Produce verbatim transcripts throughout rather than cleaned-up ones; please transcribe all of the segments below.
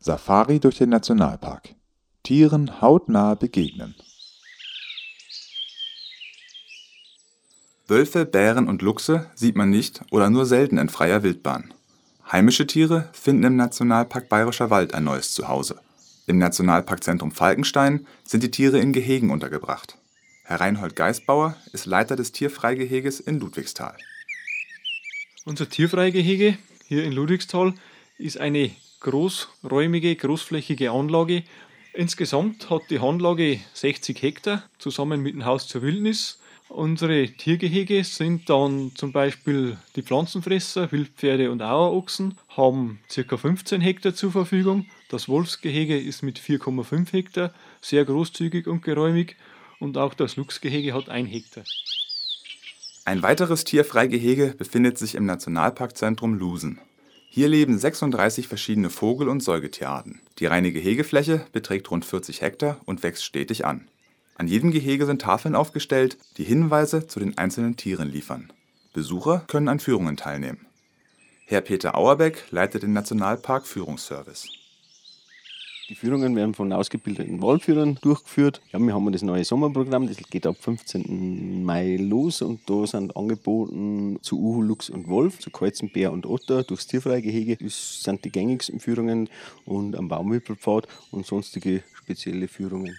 Safari durch den Nationalpark. Tieren hautnah begegnen. Wölfe, Bären und Luchse sieht man nicht oder nur selten in freier Wildbahn. Heimische Tiere finden im Nationalpark Bayerischer Wald ein neues Zuhause. Im Nationalparkzentrum Falkenstein sind die Tiere in Gehegen untergebracht. Herr Reinhold Geisbauer ist Leiter des Tierfreigeheges in Ludwigsthal. Unser Tierfreigehege hier in Ludwigsthal ist eine großräumige, großflächige Anlage. Insgesamt hat die Anlage sechzig Hektar, zusammen mit dem Haus zur Wildnis. Unsere Tiergehege sind dann zum Beispiel die Pflanzenfresser, Wildpferde und Auerochsen, haben ca. fünfzehn Hektar zur Verfügung. Das Wolfsgehege ist mit vier Komma fünf Hektar sehr großzügig und geräumig und auch das Luchsgehege hat ein Hektar. Ein weiteres Tierfreigehege befindet sich im Nationalparkzentrum Lusen. Hier leben sechsunddreißig verschiedene Vogel- und Säugetierarten. Die reine Gehegefläche beträgt rund vierzig Hektar und wächst stetig an. An jedem Gehege sind Tafeln aufgestellt, die Hinweise zu den einzelnen Tieren liefern. Besucher können an Führungen teilnehmen. Herr Peter Auerbeck leitet den Nationalpark-Führungsservice. Die Führungen werden von ausgebildeten Waldführern durchgeführt. Ja, wir haben das neue Sommerprogramm, das geht ab fünfzehnten Mai los und da sind angeboten zu Uhu, Luchs und Wolf, zu Kreuzenbär und Otter durchs Tierfreigehege. Das sind die gängigsten Führungen und am Baumwipfelpfad und sonstige spezielle Führungen.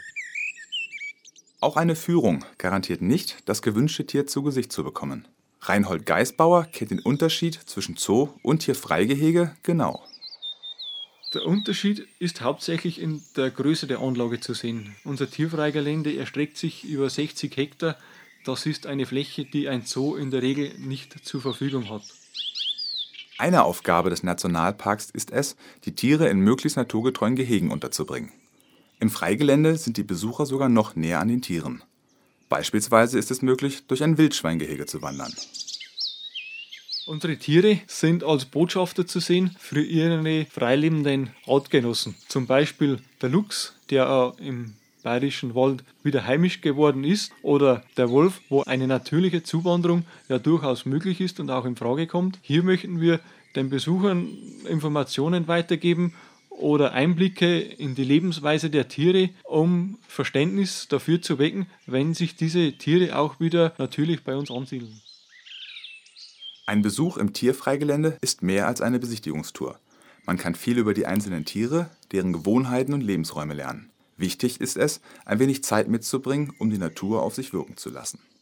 Auch eine Führung garantiert nicht, das gewünschte Tier zu Gesicht zu bekommen. Reinhold Geisbauer kennt den Unterschied zwischen Zoo und Tierfreigehege genau. Der Unterschied ist hauptsächlich in der Größe der Anlage zu sehen. Unser Tierfreigelände erstreckt sich über sechzig Hektar. Das ist eine Fläche, die ein Zoo in der Regel nicht zur Verfügung hat. Eine Aufgabe des Nationalparks ist es, die Tiere in möglichst naturgetreuen Gehegen unterzubringen. Im Freigelände sind die Besucher sogar noch näher an den Tieren. Beispielsweise ist es möglich, durch ein Wildschweingehege zu wandern. Unsere Tiere sind als Botschafter zu sehen für ihre freilebenden Artgenossen. Zum Beispiel der Luchs, der im Bayerischen Wald wieder heimisch geworden ist, oder der Wolf, wo eine natürliche Zuwanderung ja durchaus möglich ist und auch in Frage kommt. Hier möchten wir den Besuchern Informationen weitergeben oder Einblicke in die Lebensweise der Tiere, um Verständnis dafür zu wecken, wenn sich diese Tiere auch wieder natürlich bei uns ansiedeln. Ein Besuch im Tierfreigelände ist mehr als eine Besichtigungstour. Man kann viel über die einzelnen Tiere, deren Gewohnheiten und Lebensräume lernen. Wichtig ist es, ein wenig Zeit mitzubringen, um die Natur auf sich wirken zu lassen.